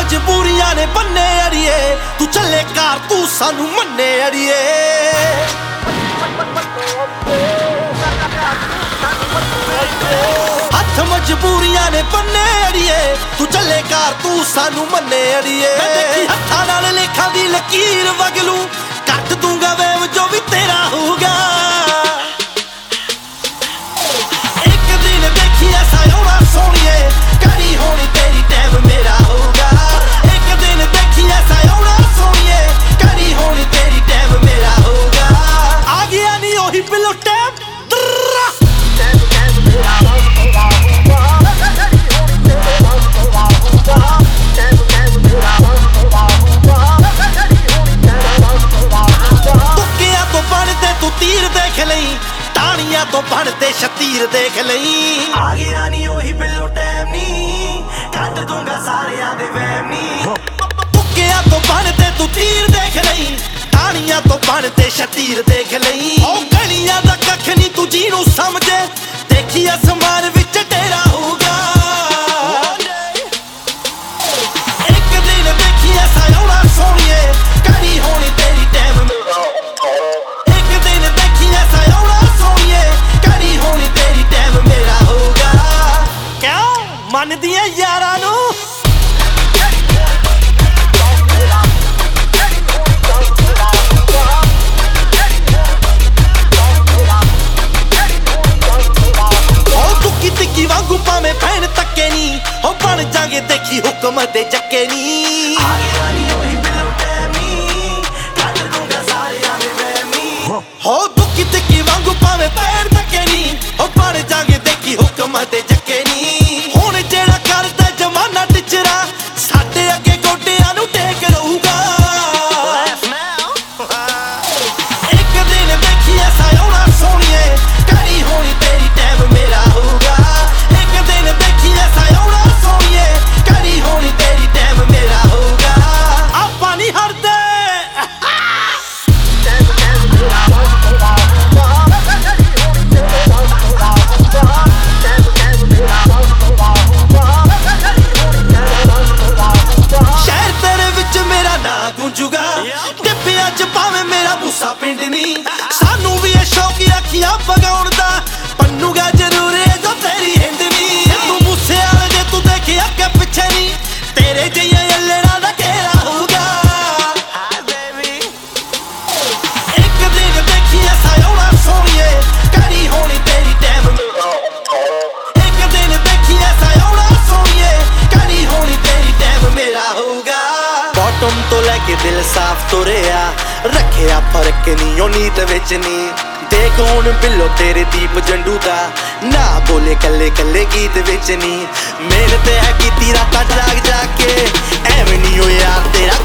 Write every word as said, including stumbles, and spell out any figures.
ਮਜਬੂਰੀਆਂ ਨੇ ਬੰਨੇ ਅੜੀਏ ਤੂੰ ਚੱਲੇ ਕਾਰ ਤੂੰ ਸਾਨੂੰ ਮੰਨੇ ਅੜੀਏ ਹੱਥ ਮਜਬੂਰੀਆਂ ਨੇ ਬੰਨੇ ਅੜੀਏ ਤੂੰ ਚੱਲੇ ਕਾਰ ਤੂੰ ਸਾਨੂੰ ਮੰਨੇ ਅੜੀਏ ਮੈਂ ਦੇਖੀ ਹੱਥਾਂ ਨਾਲ ਲੇਖਾਂ ਦੀ ਲਕੀਰ ਵਗਲੂ ਕੱਟ ਦੂੰਗਾ ਵੇਵ ਜੋ ਵੀ ਤੇਰਾ ਹੋਊਗਾ ਇੱਕ ਦਿਨ ਦੇਖੀ ਐਸਾ ਹੋਣਾ ਸੋਹਣੀਏ ਕਰੀ ਹੋਣੀ ਤੇਰੀ ਟਾਈਮ ਮੇਰਾ ਹੋਊਗਾ ਇੱਕ ਦਿਨ ਦੇਖੀ ਐਸਾ ਹੋਣਾ ਸੋਹਣੀਏ ਕਰੀ ਹੋਣੀ ਤੇਰੀ ਟਾਈਮ ਮੇਰਾ ਹੋਊਗਾ ਆ ਗਿਆ ਨੀ ਉਹੀ ਬਿੱਲੋ ਟਾਈਮ ਤੀਰ ਦੇਖ ਲਈ ਟਾਣੀਆਂ ਤੋਂ ਬਣ ਤੇ ਸ਼ਤੀਰ ਦੇਖ ਲਈ ਆ ਗਿਆ ਨੀ ਉਹੀ ਬਿੱਲੋ ਟਾਈਮ ਨੀ ਕੱਢ ਦੂੰਗਾ ਸਾਰਿਆਂ ਦੇ ਵਹਿਮ ਨੀ ਤੁੱਕਿਆਂ ਤੋਂ ਬਣ ਤੇ ਤੂੰ ਤੀਰ ਦੇਖ ਲਈ ਟਾਣੀਆਂ ਤੋਂ ਬਣ ਤੇ ਸ਼ਤੀਰ ਦੇਖ ਲਈ ਉਹ ਗਲੀਆਂ ਦਾ ਕੱਖ ਨੀ ਤੂੰ ਜਿਹਨੂੰ ਸਮਝੇ ਦੇਖੀ ਅਸਮਾਨ ਵਿੱਚ ਡੇਰਾ ਹੋਊਗਾ ਇੱਕ ਦਿਨ ਦੇਖੀ ਐਸਾ ਹੋਣਾ ਸੋਹਣੀਏ ਕਰੀ ਹੋਣੀ ਤੇਰੀ ਟਾਈਮ ਮੰਨਦੀਆਂ ਯਾਰਾਂ ਨੂੰ ਉਹ ਤੁੱਕੀ ਤਿੱਕੀ ਵਾਂਗੂ ਭਾਵੇਂ ਭੈਣ ਤੱਕੇ ਨੀ ਉਹ ਬਣ ਜਾਗੇ ਦੇਖੀ ਹੁਕਮ ਦੇ ਜੱਕੇ ਨੀ ਹੋ ਤੁੱਕੀ ਤਿੱਕੀ ਵਾਂਗੂ ਭਾਵੇਂ ਭੈਣ ਤੱਕੇ ਨੀ ਉਹ ਬਣ ਜਾਗੇ ਦੇਖੀ ਹੁਕਮ ਦੇ ਜੱਕੇ ਨੀ ਹੁਣ ਜਿਹੜਾ ਕਰਦਾ ਜਮਾਨਾ ਟਿਚਰਾ ਸਾਡੇ ਅੱਗੇ ਗੋਡਿਆਂ ਨੂੰ ਟੇਕ ਰਹੂਗਾ ਇੱਕ ਦਿਨ ਦੇਖੀ ਐਸਾ ਹੋਣਾ ਸੋਹਣੀਏ ਕਰੀ ਹੋਣੀ ਤੇਰੀ ਟਾਈਮ ਮੇਰਾ ਹੋਊਗਾ ਇੱਕ ਦਿਨ ਦੇਖੀ ਐਸਾ ਹੋਣਾ ਸੋਹਣੀਏ ਕਰੀ ਹੋਣੀ ਤੇਰੀ ਟਾਈਮ ਮੇਰਾ ਹੋਊਗਾ ਆਪਾਂ ਨਹੀਂ ਹਰਦੇ ਗੁੰਜੂਗਾ ਟਿੱਪਿਆਂ ਚ ਭਾਵੇਂ ਮੇਰਾ ਮੂਸਾ ਪਿੰਡ ਨੀ ਸਾਨੂੰ ਵੀ ਇਹ ਸ਼ੌਕ ਅੱਖੀਆਂ ਪਗਾਉਣ ਦਾ ਪੰਨੂਗਾ ਜ਼ਰੂਰ ਏ ਜੋ ਤੇਰੀ ਹਿੰਦ ਨੀ ਤੂੰ ਮੂਸੇ ਵਾਲੇ ਜੇ ਤੂੰ ਦੇਖਿਆ ਅੱਗੇ ਪਿੱਛੇ ਨੀ ਤੇਰੇ ਜਿਹੀਆਂ ਅੱਲੜਾਂ ਦਾ ਘੇਰਾ ਹੋਊਗਾ ਇੱਕ ਦਿਨ ਦੇਖੀ ਐਸਾ ਹੋਣਾ ਸੋਹਣੀਏ ਕਰੀ ਹੋਣੀ ਤੇਰੀ ਟਾਈਮ ਇੱਕ ਦਿਨ ਦੇਖੀ ਐਸਾ ਹੋਣਾ ਸੋਹਣੀਏ ਕਰੀ ਹੋਣੀ ਤੇਰੀ ਟਾਈਮ ਮੇਰਾ ਹੋਊਗਾ ਬੋਟਮ ਤੋਂ ਲੈ ਕੇ ਦਿਲ ਸਾਫ਼ ਤੁਰਿਆ ਰੱਖਿਆ ਫਰਕ ਨੀ ਉਹ ਨੀਤ ਵਿੱਚ ਨੀ ਦੇਖ ਹੁਣ ਬਿੱਲੋ ਤੇਰੇ ਦੀਪ ਜੰਡੂ ਦਾ ਨਾ ਬੋਲੇ ਕੱਲੇ ਕੱਲੇ ਗੀਤ ਵਿੱਚ ਨੀ ਮਿਹਨਤ ਹੈ ਕੀਤੀ ਰਾਤਾਂ ਜਾਗ ਜਾ ਕੇ ਐਵੇਂ ਨੀ ਹੋ ਯਾਰ ਤੇਰਾ